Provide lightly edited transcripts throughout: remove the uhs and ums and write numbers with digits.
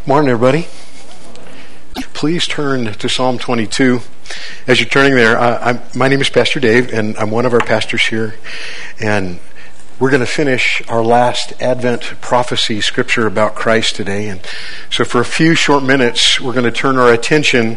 Morning, everybody. Please turn to Psalm 22. As you're turning there, my name is Pastor Dave, and I'm one of our pastors here. And we're going to finish our last Advent prophecy scripture about Christ today. And so for a few short minutes, we're going to turn our attention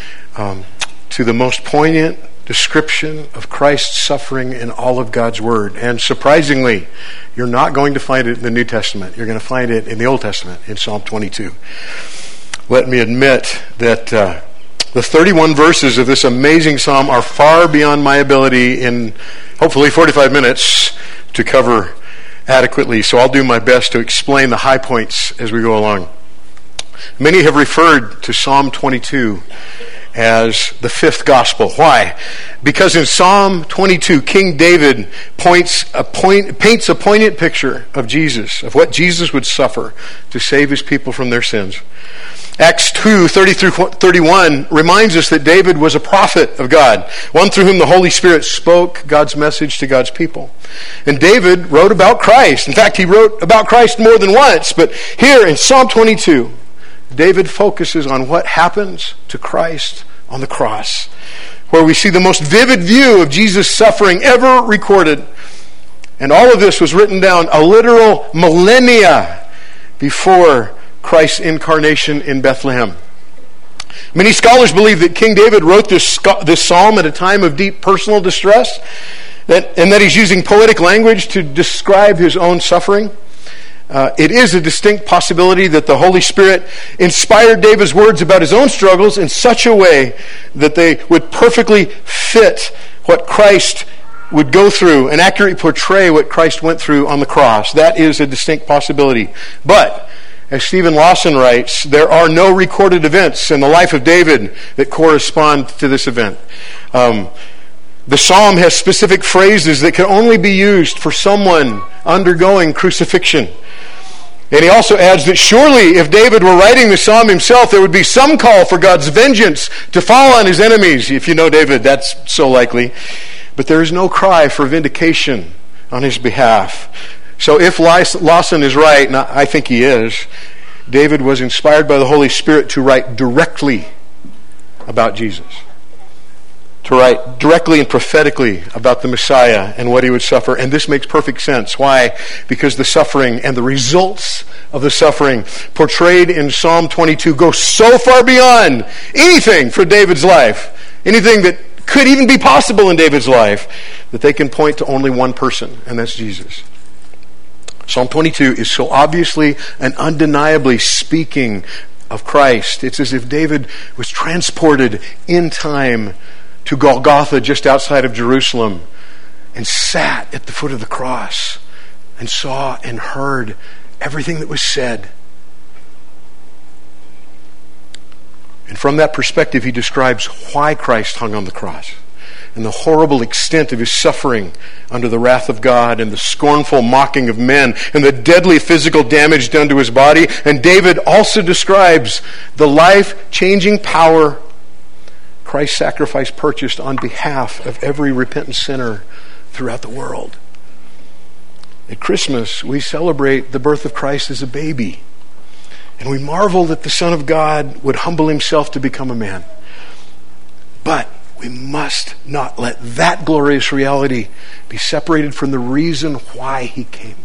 to the most poignant description of Christ's suffering in all of God's Word. And surprisingly, you're not going to find it in the New Testament. You're going to find it in the Old Testament, in Psalm 22. Let me admit that the 31 verses of this amazing psalm are far beyond my ability in hopefully 45 minutes to cover adequately. So I'll do my best to explain the high points as we go along. Many have referred to Psalm 22 as the fifth gospel. Why? Because in Psalm 22, King David paints a poignant picture of Jesus, of what Jesus would suffer to save his people from their sins. Acts 2:30-31 reminds us that David was a prophet of God, one through whom the Holy Spirit spoke God's message to God's people. And David wrote about Christ. In fact, he wrote about Christ more than once. But here in Psalm 22, David focuses on what happens to Christ on the cross, where we see the most vivid view of Jesus' suffering ever recorded. And all of this was written down a literal millennia before Christ's incarnation in Bethlehem. Many scholars believe that King David wrote this psalm at a time of deep personal distress, and that he's using poetic language to describe his own suffering. It is a distinct possibility that the Holy Spirit inspired David's words about his own struggles in such a way that they would perfectly fit what Christ would go through and accurately portray what Christ went through on the cross. That is a distinct possibility. But, as Stephen Lawson writes, there are no recorded events in the life of David that correspond to this event. The psalm has specific phrases that can only be used for someone undergoing crucifixion. And he also adds that surely if David were writing the psalm himself, there would be some call for God's vengeance to fall on his enemies. If you know David, that's so likely. But there is no cry for vindication on his behalf. So if Lawson is right, and I think he is, David was inspired by the Holy Spirit to write directly about Jesus. To write directly and prophetically about the Messiah and what he would suffer. And this makes perfect sense. Why? Because the suffering and the results of the suffering portrayed in Psalm 22 go so far beyond anything for David's life, anything that could even be possible in David's life, that they can point to only one person, and that's Jesus. Psalm 22 is so obviously and undeniably speaking of Christ. It's as if David was transported in time to Golgotha just outside of Jerusalem and sat at the foot of the cross and saw and heard everything that was said. And from that perspective, he describes why Christ hung on the cross and the horrible extent of his suffering under the wrath of God and the scornful mocking of men and the deadly physical damage done to his body. And David also describes the life-changing power Christ's sacrifice purchased on behalf of every repentant sinner throughout the world. At Christmas, we celebrate the birth of Christ as a baby. And we marvel that the Son of God would humble himself to become a man. But we must not let that glorious reality be separated from the reason why he came.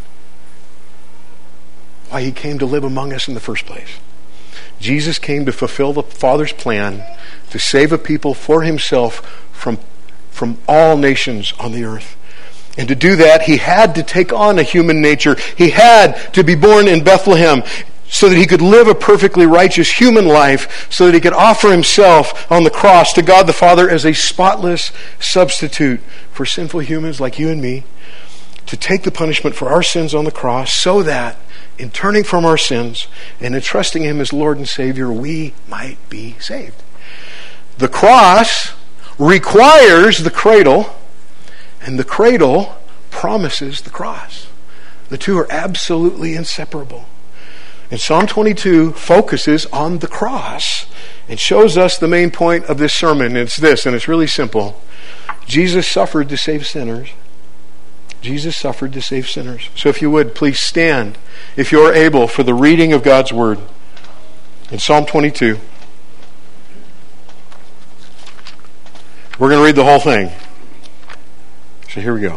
Why he came to live among us in the first place. Jesus came to fulfill the Father's plan to save a people for himself from all nations on the earth. And to do that, he had to take on a human nature. He had to be born in Bethlehem so that he could live a perfectly righteous human life, so that he could offer himself on the cross to God the Father as a spotless substitute for sinful humans like you and me, to take the punishment for our sins on the cross, so that in turning from our sins and in trusting him as Lord and Savior, we might be saved. The cross requires the cradle, and the cradle promises the cross. The two are absolutely inseparable. And Psalm 22 focuses on the cross and shows us the main point of this sermon. It's this, and it's really simple. Jesus suffered to save sinners. Jesus suffered to save sinners. So if you would, please stand, if you're able, for the reading of God's Word. in Psalm 22. We're going to read the whole thing. So here we go.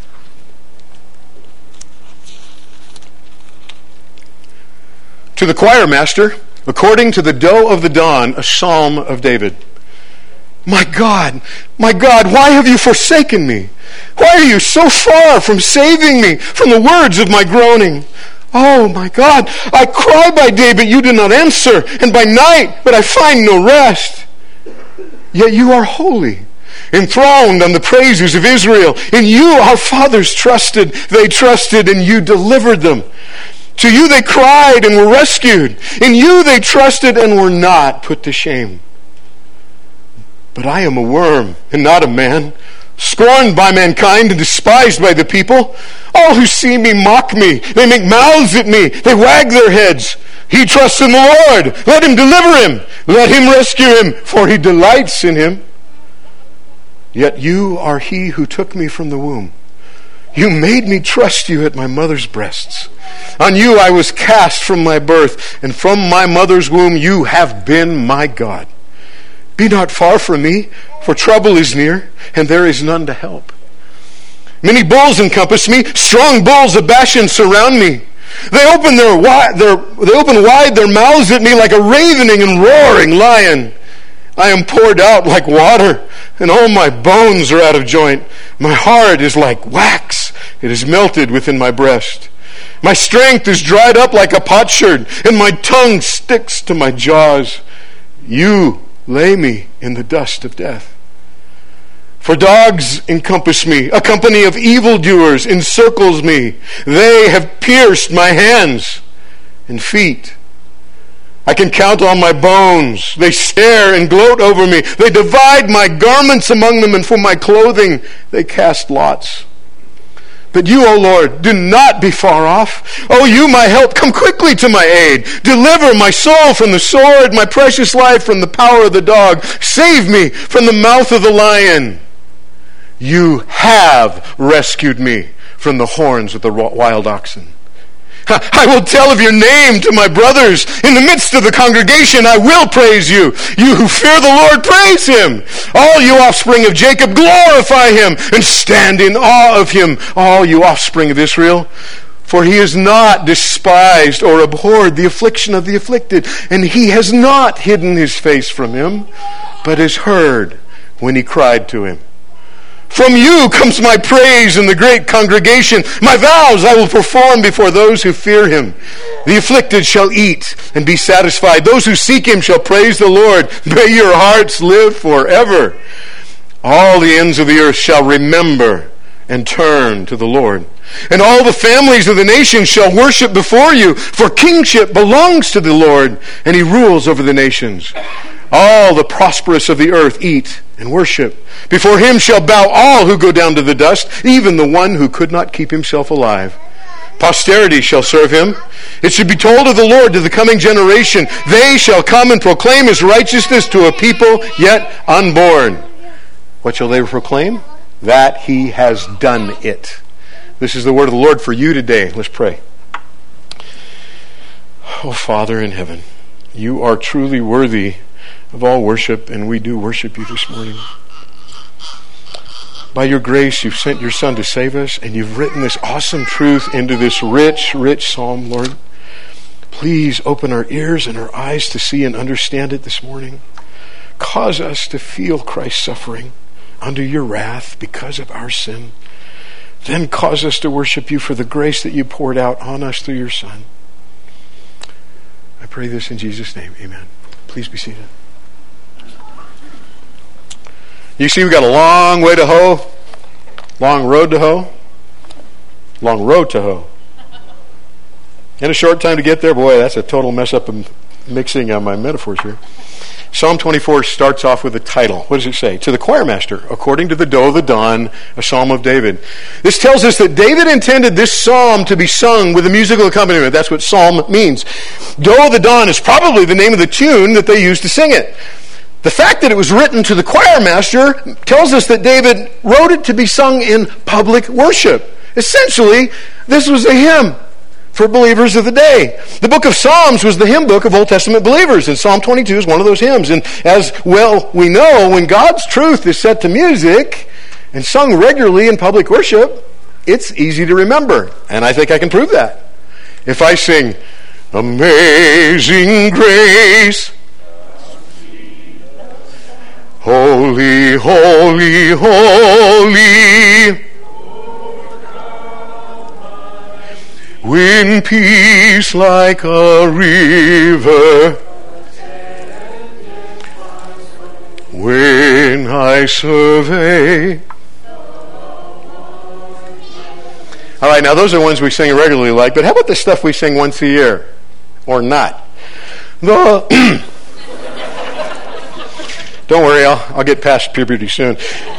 To the choir master, according to the doe of the dawn, a psalm of David. My God, why have you forsaken me? Why are you so far from saving me from the words of my groaning? Oh my God, I cry by day, but you do not answer, and by night, but I find no rest. Yet you are holy, enthroned on the praises of Israel. In you our fathers trusted. They trusted, and you delivered them. To you they cried and were rescued. In you they trusted and were not put to shame. But I am a worm and not a man, scorned by mankind and despised by the people. All who see me mock me. They make mouths at me. They wag their heads. He trusts in the Lord. Let him deliver him. Let him rescue him, for he delights in him. Yet you are he who took me from the womb. You made me trust you at my mother's breasts. On you I was cast from my birth, and from my mother's womb you have been my God. Be not far from me, for trouble is near, and there is none to help. Many bulls encompass me, strong bulls of Bashan surround me. They open wide their mouths at me like a ravening and roaring lion. I am poured out like water, and all my bones are out of joint. My heart is like wax. It is melted within my breast. My strength is dried up like a potsherd, and my tongue sticks to my jaws. You lay me in the dust of death. For dogs encompass me. A company of evildoers encircles me. They have pierced my hands and feet. I can count on my bones. They stare and gloat over me. They divide my garments among them, and for my clothing they cast lots. But you, O Lord, do not be far off. O you, my help, come quickly to my aid. Deliver my soul from the sword, my precious life from the power of the dog. Save me from the mouth of the lion. You have rescued me from the horns of the wild oxen. I will tell of your name to my brothers. In the midst of the congregation, I will praise you. You who fear the Lord, praise him. All you offspring of Jacob, glorify him and stand in awe of him, all you offspring of Israel. For he has not despised or abhorred the affliction of the afflicted, and he has not hidden his face from him, but has heard when he cried to him. From you comes my praise in the great congregation. My vows I will perform before those who fear him. The afflicted shall eat and be satisfied. Those who seek him shall praise the Lord. May your hearts live forever. All the ends of the earth shall remember and turn to the Lord. And all the families of the nations shall worship before you. For kingship belongs to the Lord, and he rules over the nations. All the prosperous of the earth eat and worship. Before him shall bow all who go down to the dust, even the one who could not keep himself alive. Posterity shall serve him. It should be told of the Lord to the coming generation. They shall come and proclaim his righteousness to a people yet unborn. What shall they proclaim? That he has done it. This is the word of the Lord for you today. Let's pray. Oh, Father in heaven, you are truly worthy of all worship, and we do worship you this morning. By your grace, you've sent your Son to save us, and you've written this awesome truth into this rich, rich psalm, Lord. Please open our ears and our eyes to see and understand it this morning. Cause us to feel Christ's suffering under your wrath because of our sin. Then cause us to worship you for the grace that you poured out on us through your Son. I pray this in Jesus' name. Amen. Please be seated. You see, we got a long way to hoe, long road to hoe, long road to hoe. And a short time to get there. Boy, that's a total mess up of mixing my metaphors here. Psalm 24 starts off with a title. What does it say? To the choir master, according to the doe of the dawn, a psalm of David. This tells us that David intended this psalm to be sung with a musical accompaniment. That's what psalm means. Doe of the dawn is probably the name of the tune that they used to sing it. The fact that it was written to the choir master tells us that David wrote it to be sung in public worship. Essentially, this was a hymn. for believers of the day. The book of Psalms was the hymn book of Old Testament believers, and Psalm 22 is one of those hymns. And as well we know, when God's truth is set to music and sung regularly in public worship, it's easy to remember. And I think I can prove that. If I sing, Amazing Grace, Holy, Holy, Holy, when peace like a river, when I survey. All right, now those are ones we sing regularly like, but how about the stuff we sing once a year? Or not? Don't worry, I'll get past puberty soon.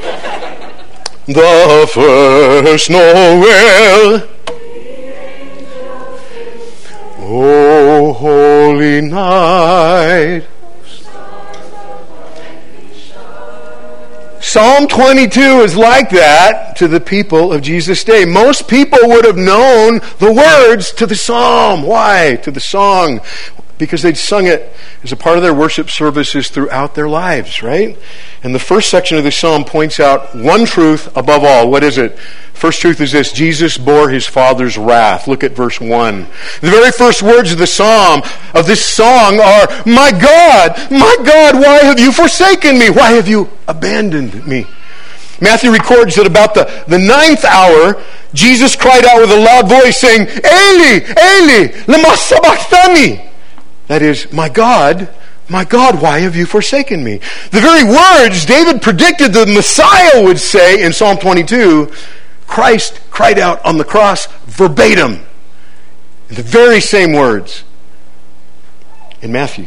The first Noel, oh, holy night. Psalm 22 is like that to the people of Jesus' day. Most people would have known the words to the psalm. Why? To the song. Because they'd sung it as a part of their worship services throughout their lives, right? And the first section of the psalm points out one truth above all. What is it? First truth is this: Jesus bore his Father's wrath. Look at verse 1. The very first words of the psalm, of this song, are, my God, why have you forsaken me? Why have you abandoned me? Matthew records that about the ninth hour, Jesus cried out with a loud voice saying, Eli, Eli, lema sabachthani. That is, my God, why have you forsaken me? The very words David predicted the Messiah would say in Psalm 22, Christ cried out on the cross verbatim. In the very same words in Matthew.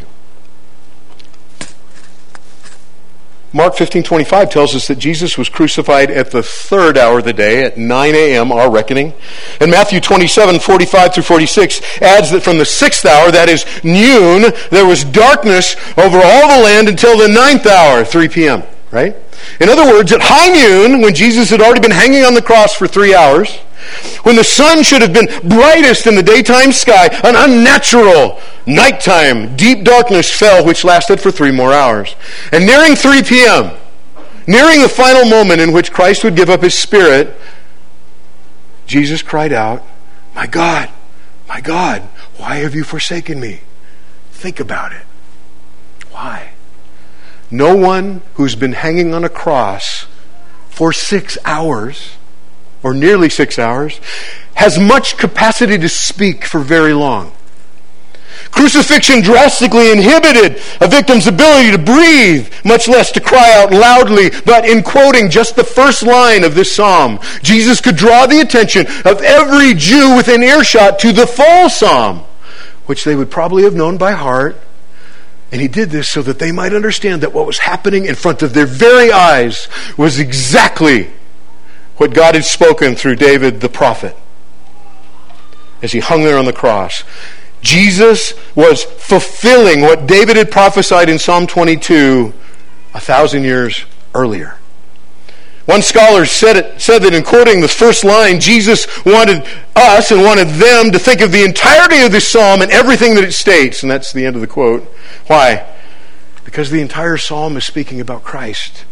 Mark 15:25 tells us that Jesus was crucified at the third hour of the day, at 9 a.m., our reckoning. And Matthew 27:45 through 46 adds that from the sixth hour, that is noon, there was darkness over all the land until the ninth hour, 3 p.m., right? In other words, at high noon, when Jesus had already been hanging on the cross for 3 hours, when the sun should have been brightest in the daytime sky, an unnatural nighttime, deep darkness fell, which lasted for 3 more hours. And nearing 3 p.m., nearing the final moment in which Christ would give up his spirit, Jesus cried out, my God, why have you forsaken me? Think about it. Why? No one who's been hanging on a cross for 6 hours, or nearly 6 hours, has much capacity to speak for very long. Crucifixion drastically inhibited a victim's ability to breathe, much less to cry out loudly. But in quoting just the first line of this psalm, Jesus could draw the attention of every Jew within earshot to the full psalm, which they would probably have known by heart. And he did this so that they might understand that what was happening in front of their very eyes was exactly what God had spoken through David the prophet as he hung there on the cross. Jesus was fulfilling what David had prophesied in Psalm 22 1,000 years earlier. One scholar said that in quoting the first line, Jesus wanted us and wanted them to think of the entirety of this psalm and everything that it states. And that's the end of the quote. Why? Because the entire psalm is speaking about Christ.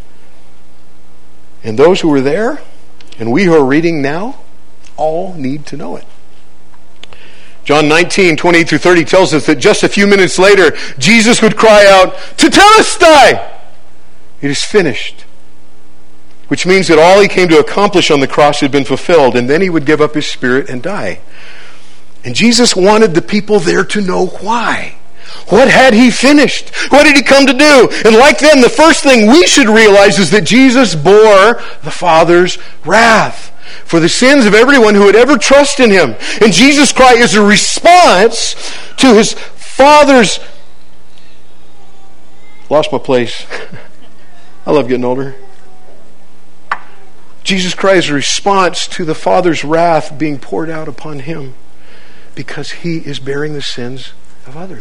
And those who were there, and we who are reading now, all need to know it. John 19:28 through 30 tells us that just a few minutes later, Jesus would cry out, Tetelestai! It is finished. Which means that all he came to accomplish on the cross had been fulfilled, and then he would give up his spirit and die. And Jesus wanted the people there to know why. What had he finished? What did he come to do? And like them, the first thing we should realize is that Jesus bore the Father's wrath for the sins of everyone who would ever trust in him. And Jesus' cry is a response to his Father's... Lost my place. I love getting older. Jesus' cry is a response to the Father's wrath being poured out upon him because he is bearing the sins of others.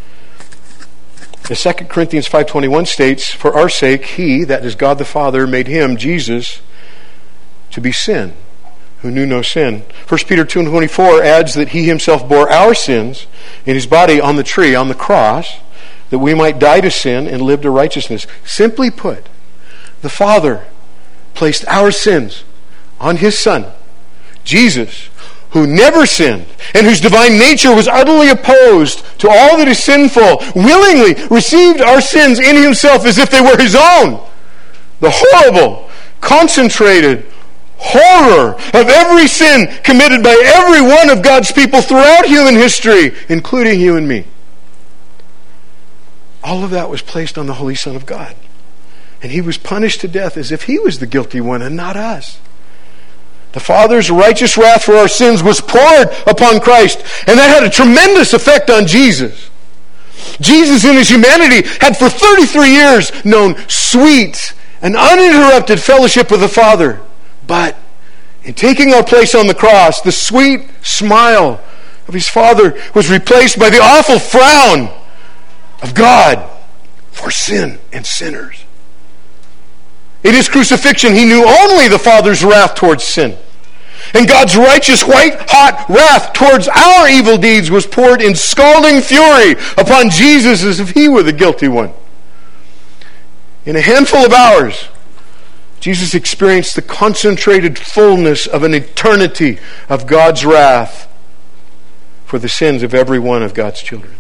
As 2 Corinthians 5:21 states, for our sake, he, that is God the Father, made him, Jesus, to be sin, who knew no sin. 1 Peter 2:24 adds that he himself bore our sins in his body on the tree, on the cross, that we might die to sin and live to righteousness. Simply put, the Father placed our sins on his Son, Jesus, who never sinned and whose divine nature was utterly opposed to all that is sinful, willingly received our sins in himself as if they were his own. The horrible, concentrated horror of every sin committed by every one of God's people throughout human history, including you and me. All of that was placed on the Holy Son of God. And he was punished to death as if he was the guilty one and not us. The Father's righteous wrath for our sins was poured upon Christ, and that had a tremendous effect on Jesus. Jesus in his humanity had for 33 years known sweet and uninterrupted fellowship with the Father. But in taking our place on the cross, the sweet smile of his Father was replaced by the awful frown of God for sin and sinners. In his crucifixion, he knew only the Father's wrath towards sin. And God's righteous, white-hot wrath towards our evil deeds was poured in scalding fury upon Jesus as if he were the guilty one. In a handful of hours, Jesus experienced the concentrated fullness of an eternity of God's wrath for the sins of every one of God's children.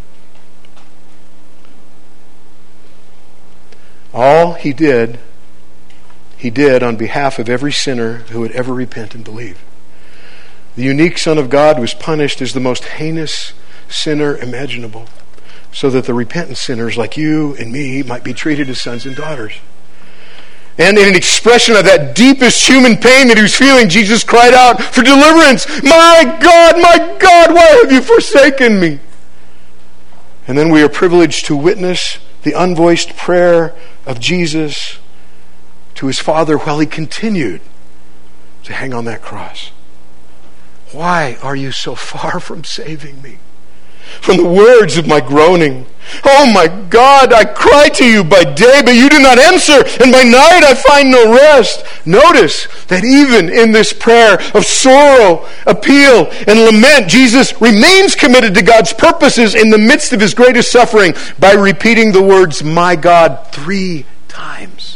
All he did on behalf of every sinner who would ever repent and believe. The unique Son of God was punished as the most heinous sinner imaginable, so that the repentant sinners like you and me might be treated as sons and daughters. And in an expression of that deepest human pain that he was feeling, Jesus cried out for deliverance. My God, why have you forsaken me? And then we are privileged to witness the unvoiced prayer of Jesus to his Father while he continued to hang on that cross. Why are you so far from saving me? From the words of my groaning. Oh my God, I cry to you by day, but you do not answer, and by night I find no rest. Notice that even in this prayer of sorrow, appeal, and lament, Jesus remains committed to God's purposes in the midst of his greatest suffering by repeating the words, my God, 3 times.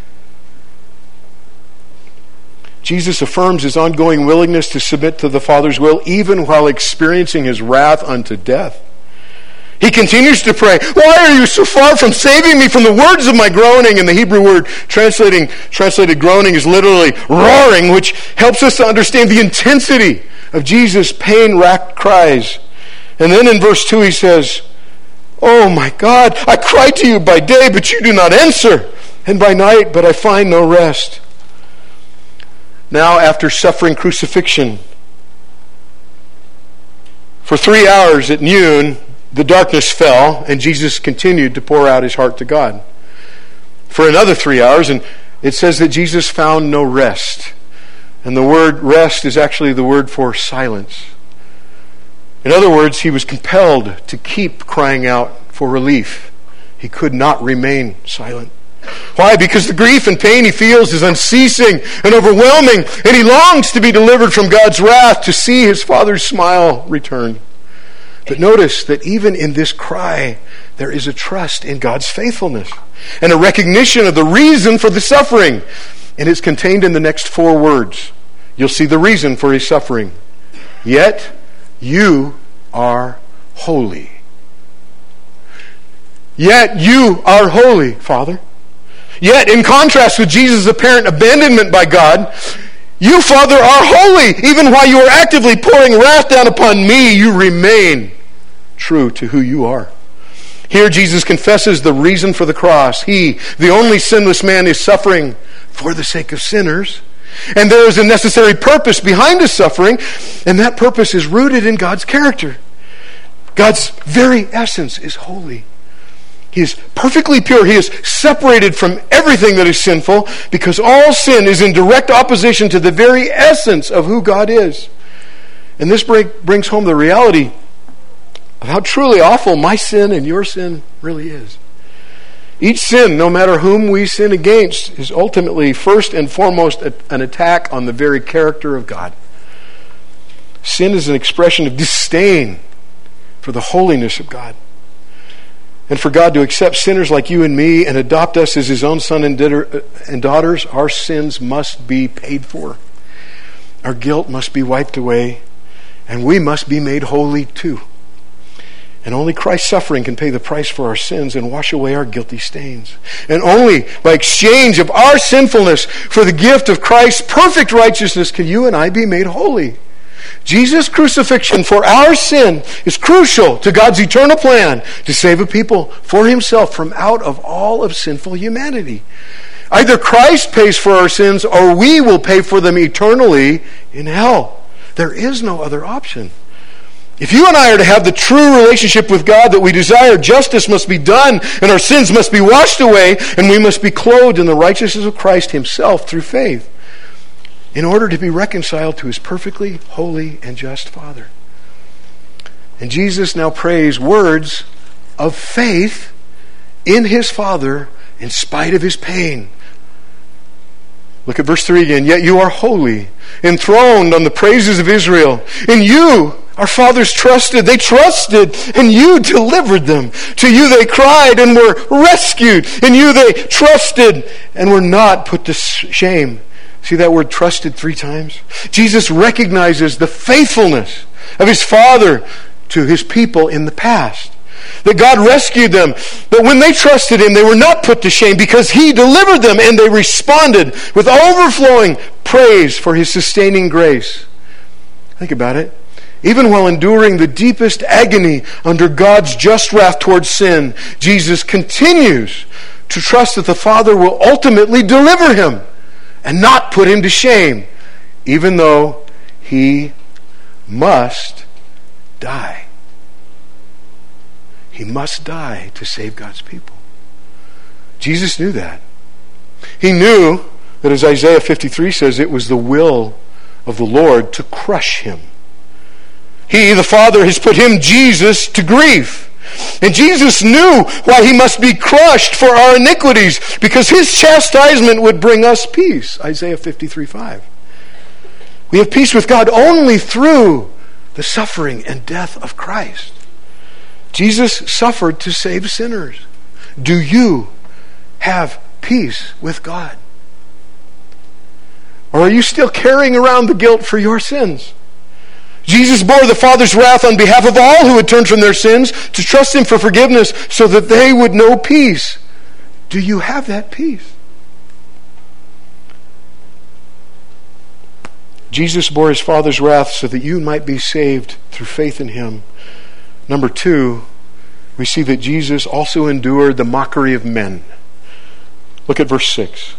Jesus affirms his ongoing willingness to submit to the Father's will even while experiencing his wrath unto death. He continues to pray, why are you so far from saving me from the words of my groaning? And the Hebrew word translated groaning is literally roaring, which helps us to understand the intensity of Jesus' pain-racked cries. And then in verse 2 he says, oh my God, I cry to you by day, but you do not answer, and by night, but I find no rest. Now, after suffering crucifixion, for 3 hours at noon, the darkness fell, and Jesus continued to pour out his heart to God. For another 3 hours, and it says that Jesus found no rest. And the word rest is actually the word for silence. In other words, he was compelled to keep crying out for relief. He could not remain silent. Why? Because the grief and pain he feels is unceasing and overwhelming, and he longs to be delivered from God's wrath, to see his Father's smile return. But notice that even in this cry, there is a trust in God's faithfulness and a recognition of the reason for the suffering. And it's contained in the next 4 words. You'll see the reason for his suffering. Yet you are holy. Yet you are holy, Father. Yet, in contrast with Jesus' apparent abandonment by God, you, Father, are holy. Even while you are actively pouring wrath down upon me, you remain true to who you are. Here, Jesus confesses the reason for the cross. He, the only sinless man, is suffering for the sake of sinners. And there is a necessary purpose behind his suffering, and that purpose is rooted in God's character. God's very essence is holy. He is perfectly pure. He is separated from everything that is sinful, because all sin is in direct opposition to the very essence of who God is. And this brings home the reality of how truly awful my sin and your sin really is. Each sin, no matter whom we sin against, is ultimately first and foremost an attack on the very character of God. Sin is an expression of disdain for the holiness of God. And for God to accept sinners like you and me and adopt us as his own son and daughters, our sins must be paid for. Our guilt must be wiped away, and we must be made holy too. And only Christ's suffering can pay the price for our sins and wash away our guilty stains. And only by exchange of our sinfulness for the gift of Christ's perfect righteousness can you and I be made holy. Jesus' crucifixion for our sin is crucial to God's eternal plan to save a people for himself from out of all of sinful humanity. Either Christ pays for our sins or we will pay for them eternally in hell. There is no other option. If you and I are to have the true relationship with God that we desire, justice must be done and our sins must be washed away, and we must be clothed in the righteousness of Christ himself through faith in order to be reconciled to his perfectly holy and just Father. And Jesus now prays words of faith in his Father in spite of his pain. Look at verse 3 again. Yet you are holy, enthroned on the praises of Israel. In you our fathers trusted. They trusted, and you delivered them. To you they cried and were rescued. In you they trusted and were not put to shame. See that word trusted 3 times? Jesus recognizes the faithfulness of his Father to his people in the past. That God rescued them. But when they trusted him, they were not put to shame because he delivered them, and they responded with overflowing praise for his sustaining grace. Think about it. Even while enduring the deepest agony under God's just wrath towards sin, Jesus continues to trust that the Father will ultimately deliver him and not put him to shame, even though he must die. He must die to save God's people. Jesus knew that. He knew that, as Isaiah 53 says, it was the will of the Lord to crush him. He, the Father, has put him, Jesus, to grief. And Jesus knew why he must be crushed for our iniquities, because his chastisement would bring us peace. Isaiah 53:5. We have peace with God only through the suffering and death of Christ. Jesus suffered to save sinners. Do you have peace with God? Or are you still carrying around the guilt for your sins? Jesus bore the Father's wrath on behalf of all who had turned from their sins to trust him for forgiveness so that they would know peace. Do you have that peace? Jesus bore his Father's wrath so that you might be saved through faith in him. Number 2, we see that Jesus also endured the mockery of men. Look at verse 6.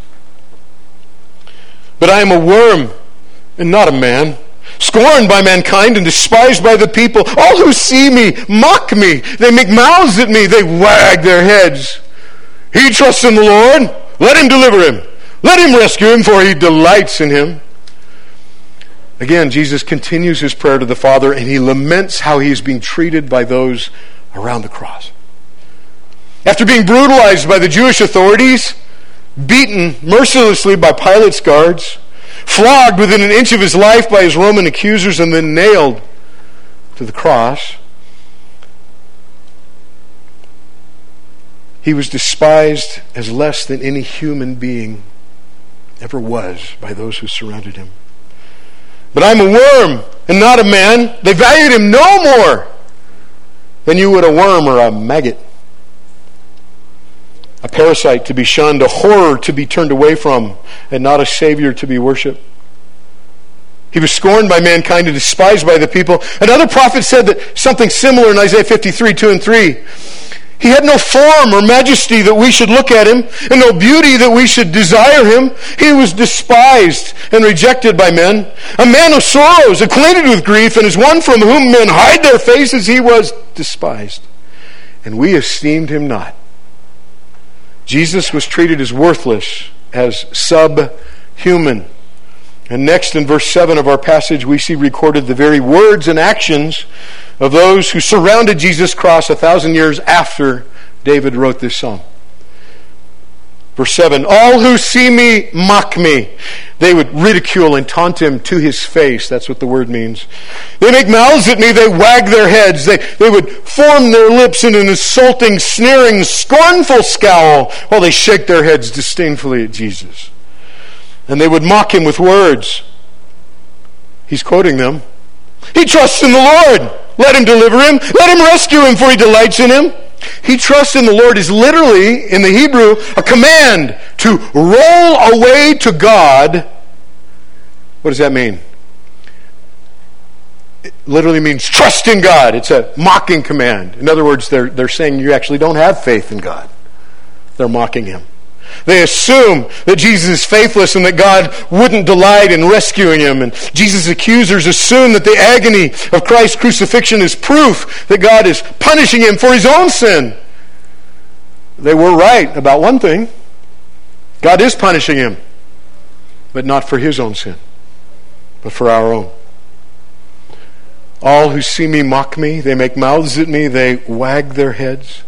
But I am a worm and not a man, scorned by mankind and despised by the people. All who see me mock me. They make mouths at me. They wag their heads. He trusts in the Lord. Let him deliver him. Let him rescue him, for he delights in him. Again, Jesus continues his prayer to the Father, and he laments how he is being treated by those around the cross. After being brutalized by the Jewish authorities, beaten mercilessly by Pilate's guards, flogged within an inch of his life by his Roman accusers, and then nailed to the cross, he was despised as less than any human being ever was by those who surrounded him. But I'm a worm and not a man. They valued him no more than you would a worm or a maggot. A parasite to be shunned, a horror to be turned away from, and not a Savior to be worshipped. He was scorned by mankind and despised by the people. Another prophet said that something similar in Isaiah 53, 2 and 3. He had no form or majesty that we should look at him, and no beauty that we should desire him. He was despised and rejected by men. A man of sorrows, acquainted with grief, and as one from whom men hide their faces, he was despised. And we esteemed him not. Jesus was treated as worthless, as subhuman. And next in verse 7 of our passage, we see recorded the very words and actions of those who surrounded Jesus' cross 1,000 years after David wrote this psalm. Verse 7, all who see me mock me. They would ridicule and taunt him to his face. That's what the word means. They make mouths at me. They wag their heads. They would form their lips in an insulting, sneering, scornful scowl while they shake their heads disdainfully at Jesus. And they would mock him with words. He's quoting them. He trusts in the Lord. Let him deliver him. Let him rescue him, for he delights in him. He trusts in the Lord is literally, in the Hebrew, a command to roll away to God. What does that mean? It literally means trust in God. It's a mocking command. In other words, they're saying you actually don't have faith in God. They're mocking him. They assume that Jesus is faithless and that God wouldn't delight in rescuing him. And Jesus' accusers assume that the agony of Christ's crucifixion is proof that God is punishing him for his own sin. They were right about one thing. God is punishing him, but not for his own sin, but for our own. All who see me mock me. They make mouths at me. They wag their heads.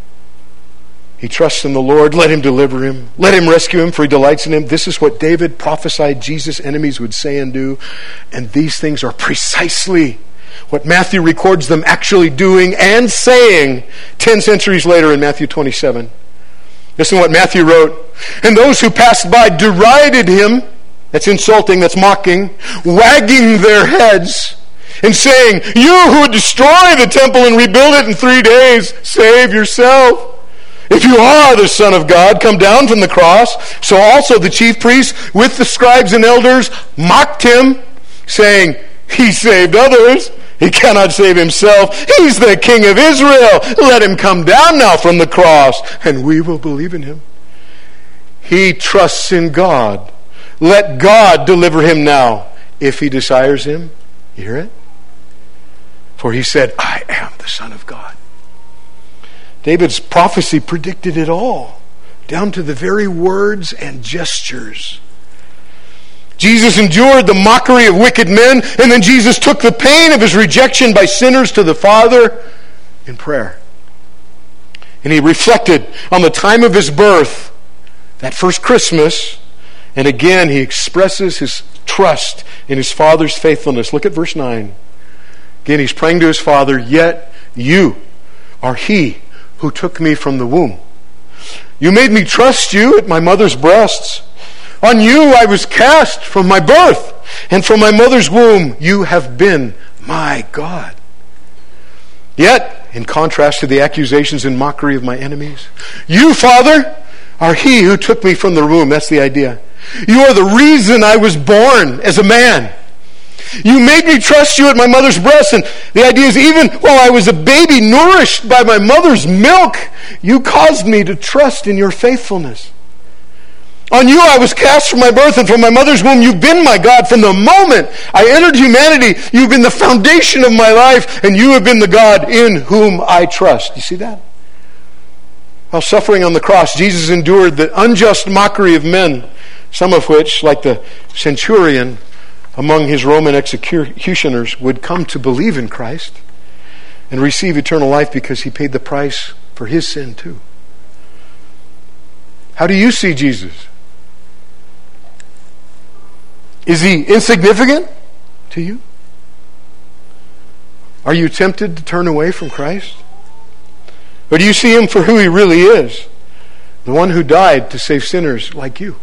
He trusts in the Lord. Let him deliver him. Let him rescue him, for he delights in him. This is what David prophesied Jesus' enemies would say and do. And these things are precisely what Matthew records them actually doing and saying 10 centuries later in Matthew 27. Listen to what Matthew wrote. And those who passed by derided him. That's insulting, that's mocking. Wagging their heads and saying, you who would destroy the temple and rebuild it in 3 days, save yourself. If you are the Son of God, come down from the cross. So also the chief priests with the scribes and elders mocked him, saying, he saved others. He cannot save himself. He's the King of Israel. Let him come down now from the cross, and we will believe in him. He trusts in God. Let God deliver him now, if he desires him. You hear it? For he said, I am the Son of God. David's prophecy predicted it all, down to the very words and gestures. Jesus endured the mockery of wicked men, and then Jesus took the pain of his rejection by sinners to the Father in prayer. And he reflected on the time of his birth, that first Christmas, and again he expresses his trust in his Father's faithfulness. Look at verse 9. Again, he's praying to his Father, yet you are he who took me from the womb. You made me trust you at my mother's breasts. On you I was cast from my birth, and from my mother's womb you have been my God. Yet, in contrast to the accusations and mockery of my enemies, you, Father, are he who took me from the womb. That's the idea. You are the reason I was born as a man. You made me trust you at my mother's breast. And the idea is, even while I was a baby nourished by my mother's milk, you caused me to trust in your faithfulness. On you I was cast from my birth, and from my mother's womb you've been my God. From the moment I entered humanity, you've been the foundation of my life, and you have been the God in whom I trust. You see that? While suffering on the cross, Jesus endured the unjust mockery of men, some of which, like the centurion among his Roman executioners, would come to believe in Christ and receive eternal life because he paid the price for his sin too. How do you see Jesus? Is he insignificant to you? Are you tempted to turn away from Christ? Or do you see him for who he really is? The one who died to save sinners like you.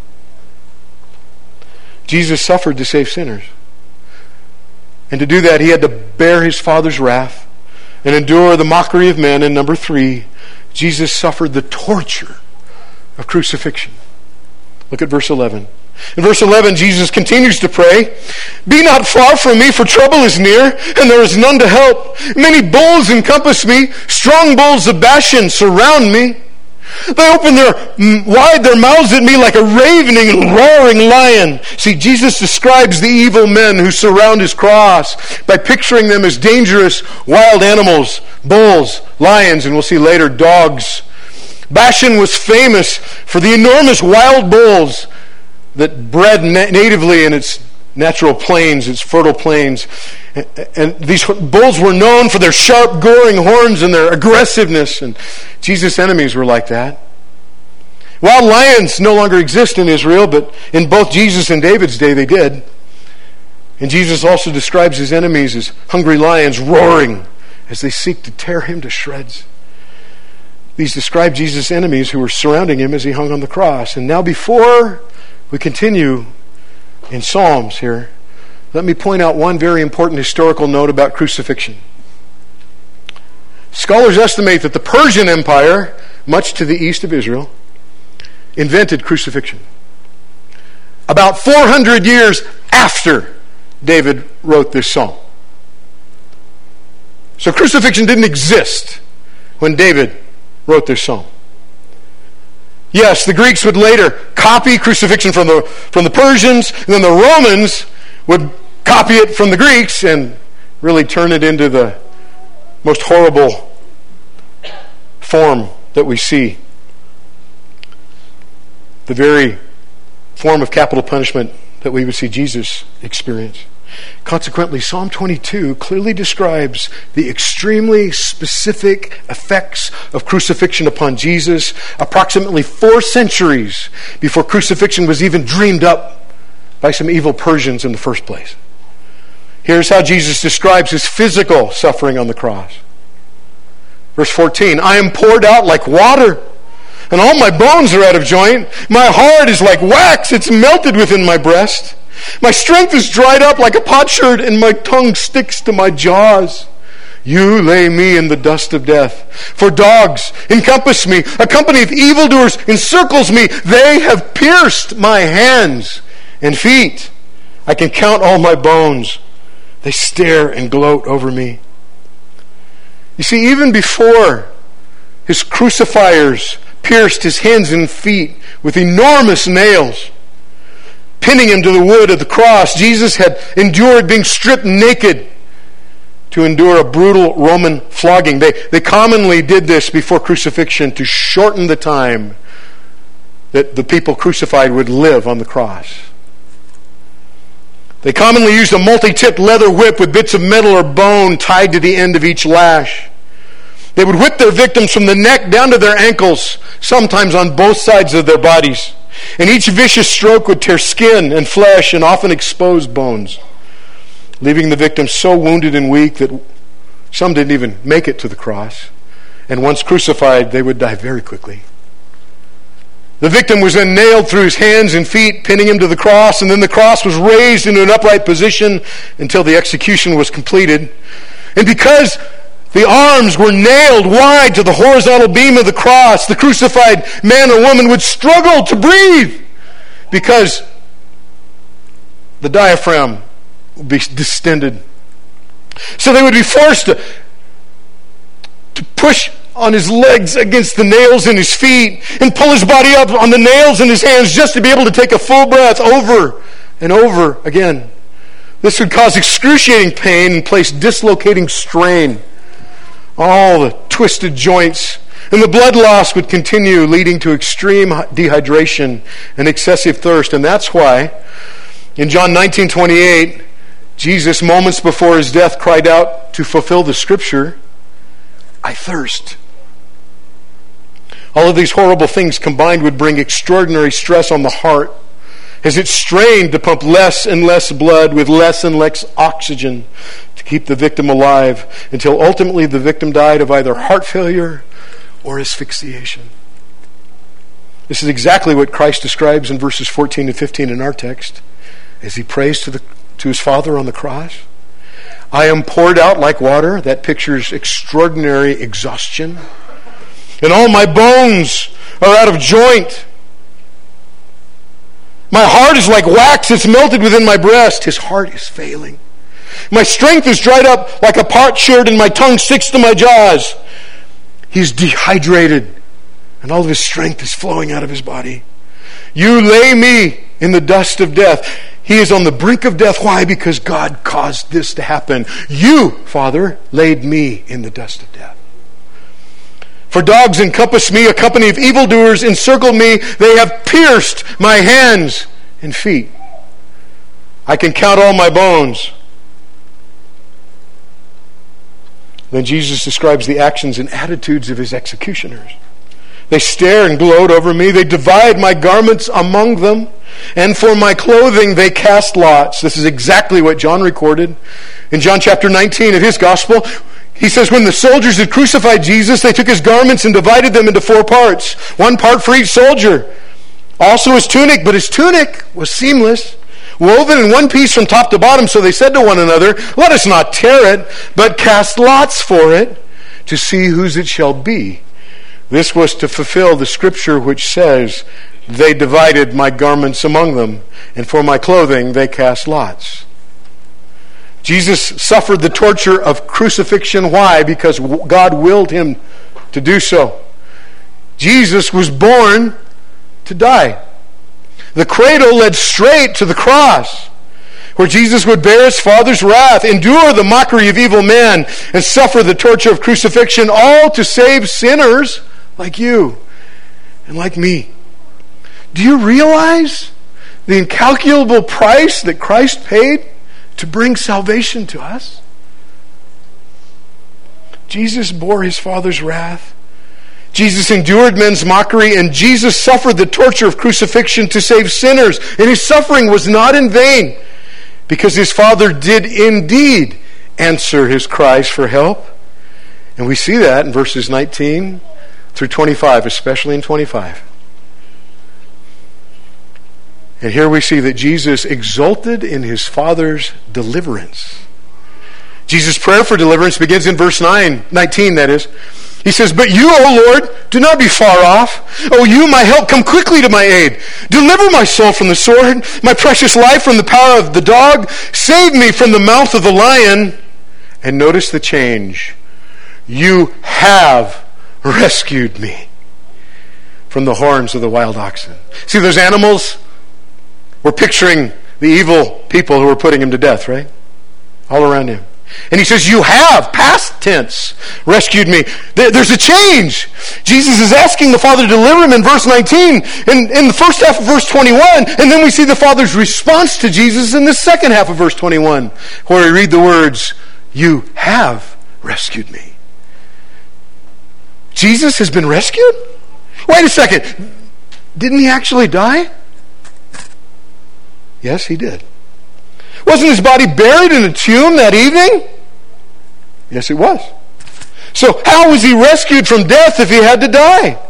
Jesus suffered to save sinners. And to do that, he had to bear his Father's wrath and endure the mockery of men. And number 3, Jesus suffered the torture of crucifixion. Look at verse 11. In verse 11, Jesus continues to pray, be not far from me, for trouble is near, and there is none to help. Many bulls encompass me, strong bulls of Bashan surround me. They open wide their mouths at me like a ravening and roaring lion. See, Jesus describes the evil men who surround his cross by picturing them as dangerous wild animals, bulls, lions, and we'll see later, dogs. Bashan was famous for the enormous wild bulls that bred natively in its natural plains, its fertile plains. And these bulls were known for their sharp, goring horns and their aggressiveness. And Jesus' enemies were like that. Wild lions no longer exist in Israel, but in both Jesus and David's day they did. And Jesus also describes his enemies as hungry lions roaring as they seek to tear him to shreds. These describe Jesus' enemies who were surrounding him as he hung on the cross. And now before we continue in Psalms here, let me point out one very important historical note about crucifixion. Scholars estimate that the Persian Empire, much to the east of Israel, invented crucifixion about 400 years after David wrote this psalm. So crucifixion didn't exist when David wrote this psalm. Yes, the Greeks would later copy crucifixion from the Persians, and then the Romans would copy it from the Greeks and really turn it into the most horrible form that we see. The very form of capital punishment that we would see Jesus experience. Consequently, Psalm 22 clearly describes the extremely specific effects of crucifixion upon Jesus approximately 4 centuries before crucifixion was even dreamed up by some evil Persians in the first place. Here's how Jesus describes his physical suffering on the cross. Verse 14, I am poured out like water, and all my bones are out of joint. My heart is like wax, it's melted within my breast. My strength is dried up like a potsherd, and my tongue sticks to my jaws. You lay me in the dust of death. For dogs encompass me. A company of evildoers encircles me. They have pierced my hands and feet. I can count all my bones. They stare and gloat over me. You see, even before his crucifiers pierced his hands and feet with enormous nails, pinning him to the wood of the cross, Jesus had endured being stripped naked to endure a brutal Roman flogging. They commonly did this before crucifixion to shorten the time that the people crucified would live on the cross. They commonly used a multi-tipped leather whip with bits of metal or bone tied to the end of each lash. They would whip their victims from the neck down to their ankles, sometimes on both sides of their bodies. And each vicious stroke would tear skin and flesh and often expose bones, leaving the victim so wounded and weak that some didn't even make it to the cross. And once crucified, they would die very quickly. The victim was then nailed through his hands and feet, pinning him to the cross, and then the cross was raised into an upright position until the execution was completed. And because the arms were nailed wide to the horizontal beam of the cross, the crucified man or woman would struggle to breathe because the diaphragm would be distended. So they would be forced to push on his legs against the nails in his feet and pull his body up on the nails in his hands just to be able to take a full breath over and over again. This would cause excruciating pain and place dislocating strain on all the twisted joints, and the blood loss would continue, leading to extreme dehydration and excessive thirst. And that's why in John 19:28, Jesus, moments before his death, cried out to fulfill the scripture, I thirst. All of these horrible things combined would bring extraordinary stress on the heart as it strained to pump less and less blood with less and less oxygen to keep the victim alive, until ultimately the victim died of either heart failure or asphyxiation. This is exactly what Christ describes in verses 14 and 15 in our text as he prays to his Father on the cross. I am poured out like water. That pictures extraordinary exhaustion. And all my bones are out of joint. My heart is like wax, it's melted within my breast. His heart is failing. My strength is dried up like a potsherd, and my tongue sticks to my jaws. He's dehydrated, and all of his strength is flowing out of his body. You lay me in the dust of death. He is on the brink of death. Why? Because God caused this to happen. You, Father, laid me in the dust of death. For dogs encompass me, a company of evildoers encircled me. They have pierced my hands and feet. I can count all my bones. Then Jesus describes the actions and attitudes of his executioners. They stare and gloat over me. They divide my garments among them. And for my clothing they cast lots. This is exactly what John recorded in John chapter 19 of his gospel. He says, when the soldiers had crucified Jesus, they took his garments and divided them into 4 parts. 1 part for each soldier. Also his tunic, but his tunic was seamless, woven in one piece from top to bottom. So they said to one another, let us not tear it, but cast lots for it, to see whose it shall be. This was to fulfill the scripture which says, they divided my garments among them, and for my clothing they cast lots. Jesus suffered the torture of crucifixion. Why? Because God willed him to do so. Jesus was born to die. The cradle led straight to the cross, where Jesus would bear his Father's wrath, endure the mockery of evil men, and suffer the torture of crucifixion, all to save sinners like you and like me. Do you realize the incalculable price that Christ paid to bring salvation to us? Jesus bore his Father's wrath. Jesus endured men's mockery, and Jesus suffered the torture of crucifixion to save sinners. And his suffering was not in vain, because his Father did indeed answer his cries for help. And we see that in verses 19 through 25, especially in 25. And here we see that Jesus exulted in his Father's deliverance. Jesus' prayer for deliverance begins in verse 19, that is. He says, but you, O Lord, do not be far off. O you, my help, come quickly to my aid. Deliver my soul from the sword, my precious life from the power of the dog. Save me from the mouth of the lion. And notice the change. You have rescued me from the horns of the wild oxen. See, those animals, we're picturing the evil people who were putting him to death, right? All around him. And he says, you have, past tense, rescued me. There's a change. Jesus is asking the Father to deliver him in verse 19, in the first half of verse 21, and then we see the Father's response to Jesus in the second half of verse 21, where we read the words, you have rescued me. Jesus has been rescued? Wait a second. Didn't he actually die? Yes, he did. Wasn't his body buried in a tomb that evening? Yes, it was. So how was he rescued from death if he had to die?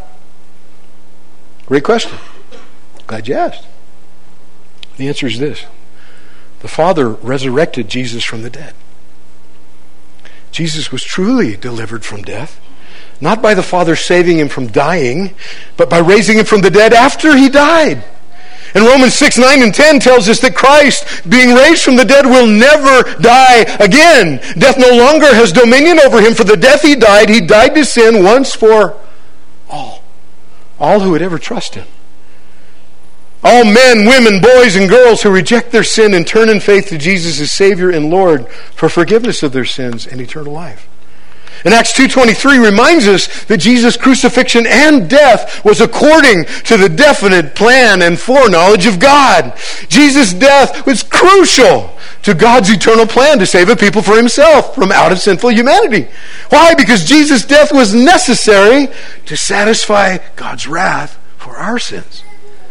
Great question. Glad you asked. The answer is this. The Father resurrected Jesus from the dead. Jesus was truly delivered from death, not by the Father saving him from dying, but by raising him from the dead after he died. And Romans 6, 9, and 10 tells us that Christ, being raised from the dead, will never die again. Death no longer has dominion over him. For the death he died to sin once for all. All who would ever trust him. All men, women, boys, and girls who reject their sin and turn in faith to Jesus as Savior and Lord for forgiveness of their sins and eternal life. And Acts 2:23 reminds us that Jesus' crucifixion and death was according to the definite plan and foreknowledge of God. Jesus' death was crucial to God's eternal plan to save a people for himself from out of sinful humanity. Why? Because Jesus' death was necessary to satisfy God's wrath for our sins.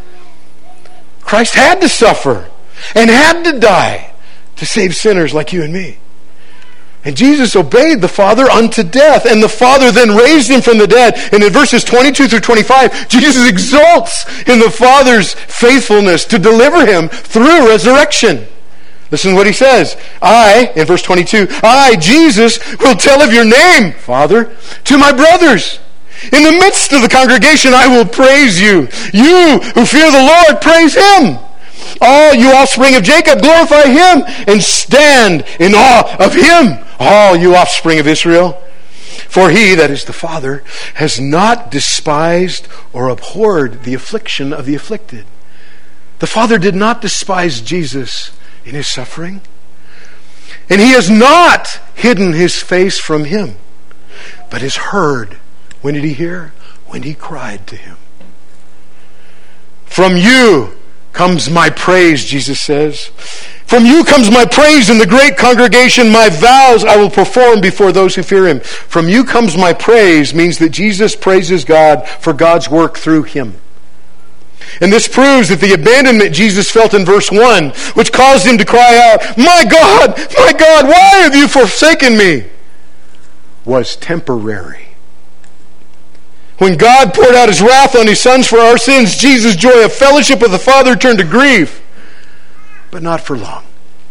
Christ had to suffer and had to die to save sinners like you and me. And Jesus obeyed the Father unto death, and the Father then raised him from the dead. And in verses 22 through 25, Jesus exults in the Father's faithfulness to deliver him through resurrection. Listen to what he says. In verse 22, I, Jesus, will tell of your name, Father, to my brothers. In the midst of the congregation, I will praise you. You who fear the Lord, praise him. All you offspring of Jacob, glorify him and stand in awe of him. All you offspring of Israel. For he, that is the Father, has not despised or abhorred the affliction of the afflicted. The Father did not despise Jesus in his suffering. And he has not hidden his face from him, but has heard. When did he hear? When he cried to him. From you comes my praise, Jesus says. From you comes my praise in the great congregation. My vows I will perform before those who fear him. From you comes my praise means that Jesus praises God for God's work through him. And this proves that the abandonment Jesus felt in verse 1, which caused him to cry out, my God, why have you forsaken me?" was temporary. When God poured out his wrath on his sons for our sins, Jesus' joy of fellowship with the Father turned to grief, but not for long.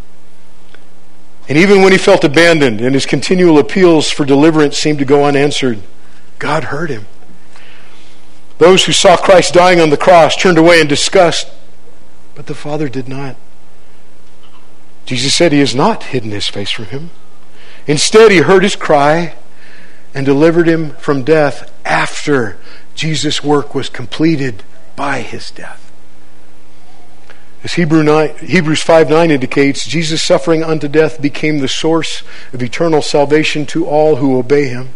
And even when he felt abandoned and his continual appeals for deliverance seemed to go unanswered, God heard him. Those who saw Christ dying on the cross turned away in disgust, but the Father did not. Jesus said he has not hidden his face from him. Instead, he heard his cry and delivered him from death after Jesus' work was completed by his death. As Hebrews 5:9 indicates, Jesus' suffering unto death became the source of eternal salvation to all who obey him.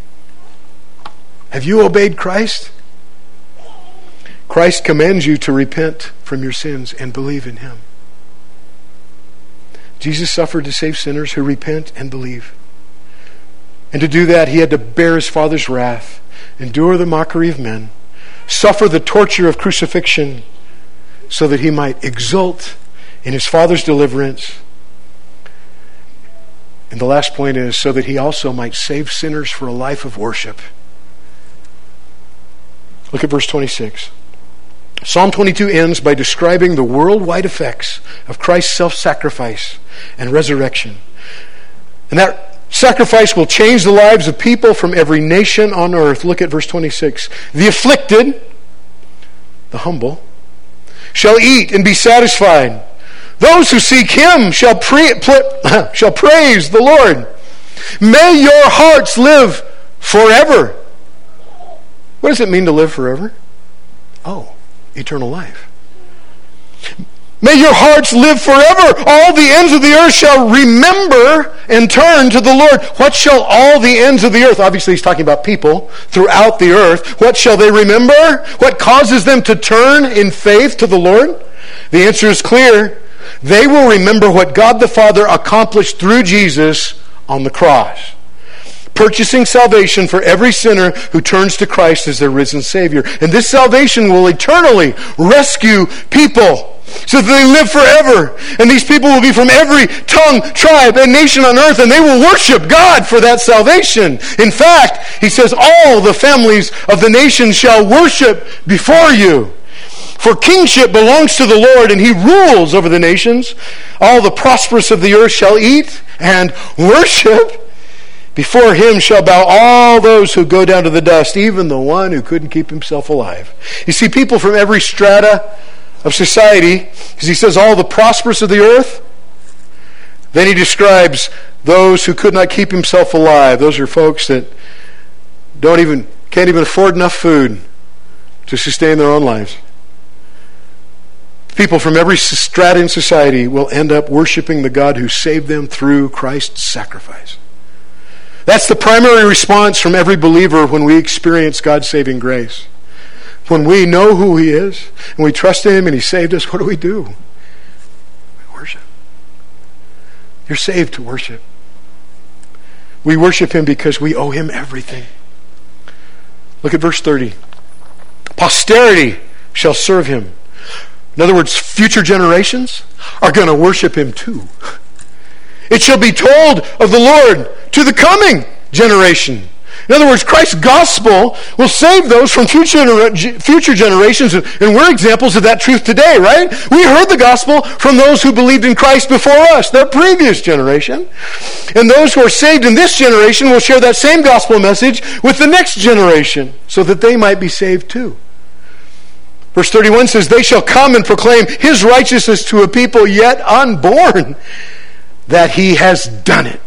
Have you obeyed Christ? Christ commands you to repent from your sins and believe in him. Jesus suffered to save sinners who repent and believe. And to do that, he had to bear his Father's wrath, endure the mockery of men, suffer the torture of crucifixion, so that he might exult in his Father's deliverance. And the last point is, so that he also might save sinners for a life of worship. Look at verse 26. Psalm 22 ends by describing the worldwide effects of Christ's self-sacrifice and resurrection. And that sacrifice will change the lives of people from every nation on earth. Look at verse 26. The afflicted, the humble, shall eat and be satisfied. Those who seek him shall praise the Lord. May your hearts live forever. What does it mean to live forever? Oh, eternal life. May your hearts live forever. All the ends of the earth shall remember and turn to the Lord. What shall all the ends of the earth? Obviously he's talking about people throughout the earth. What shall they remember? What causes them to turn in faith to the Lord? The answer is clear. They will remember what God the Father accomplished through Jesus on the cross, purchasing salvation for every sinner who turns to Christ as their risen Savior. And this salvation will eternally rescue people so that they live forever. And these people will be from every tongue, tribe, and nation on earth, and they will worship God for that salvation. In fact, he says, all the families of the nations shall worship before you. For kingship belongs to the Lord, and he rules over the nations. All the prosperous of the earth shall eat and worship. Before him shall bow all those who go down to the dust, even the one who couldn't keep himself alive. You see, people from every strata of society, because he says all the prosperous of the earth. Then he describes those who could not keep himself alive. Those are folks that can't even afford enough food to sustain their own lives. People from every strata in society will end up worshiping the God who saved them through Christ's sacrifice. That's the primary response from every believer when we experience God's saving grace. When we know who he is and we trust in him and he saved us, what do? We worship. You're saved to worship. We worship him because we owe him everything. Look at verse 30. Posterity shall serve him. In other words, future generations are going to worship him too. It shall be told of the Lord to the coming generation. In other words, Christ's gospel will save those from future generations, and we're examples of that truth today, right? We heard the gospel from those who believed in Christ before us, their previous generation. And those who are saved in this generation will share that same gospel message with the next generation, so that they might be saved too. Verse 31 says, they shall come and proclaim his righteousness to a people yet unborn, that he has done it.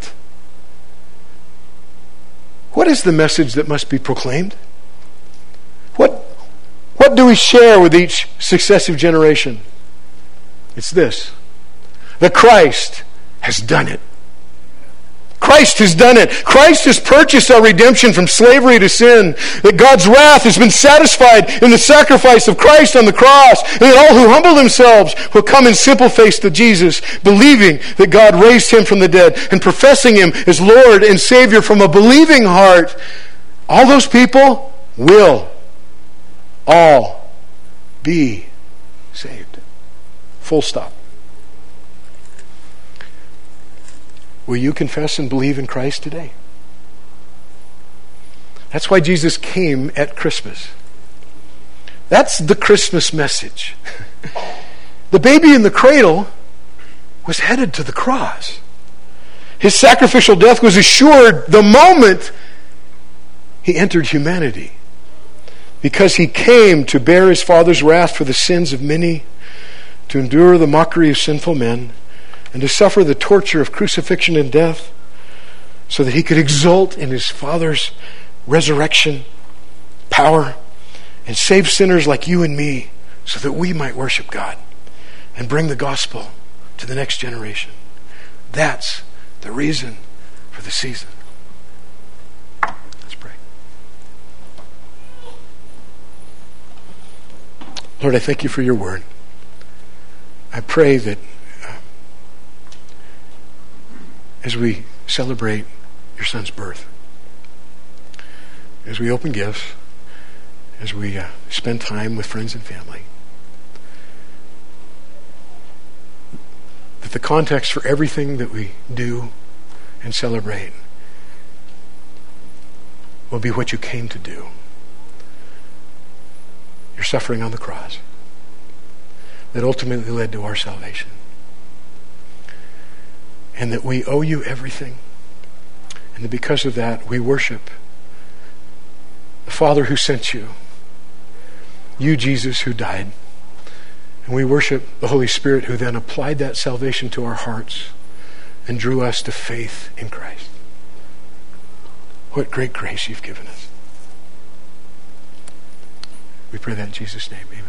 What is the message that must be proclaimed? What do we share with each successive generation? It's this: that Christ has done it. Christ has done it. Christ has purchased our redemption from slavery to sin. That God's wrath has been satisfied in the sacrifice of Christ on the cross. And that all who humble themselves will come in simple faith to Jesus, believing that God raised him from the dead and professing him as Lord and Savior from a believing heart. All those people will all be saved. Full stop. Will you confess and believe in Christ today? That's why Jesus came at Christmas. That's the Christmas message. The baby in the cradle was headed to the cross. His sacrificial death was assured the moment he entered humanity, because he came to bear his Father's wrath for the sins of many, to endure the mockery of sinful men, and to suffer the torture of crucifixion and death, so that he could exult in his Father's resurrection power and save sinners like you and me, so that we might worship God and bring the gospel to the next generation. That's the reason for the season. Let's pray. Lord, I thank you for your word. I pray that as we celebrate your son's birth, as we open gifts, as we spend time with friends and family, that the context for everything that we do and celebrate will be what you came to do. Your suffering on the cross that ultimately led to our salvation. And that we owe you everything. And that because of that, we worship the Father who sent you, Jesus, who died. And we worship the Holy Spirit, who then applied that salvation to our hearts and drew us to faith in Christ. What great grace you've given us. We pray that in Jesus' name. Amen.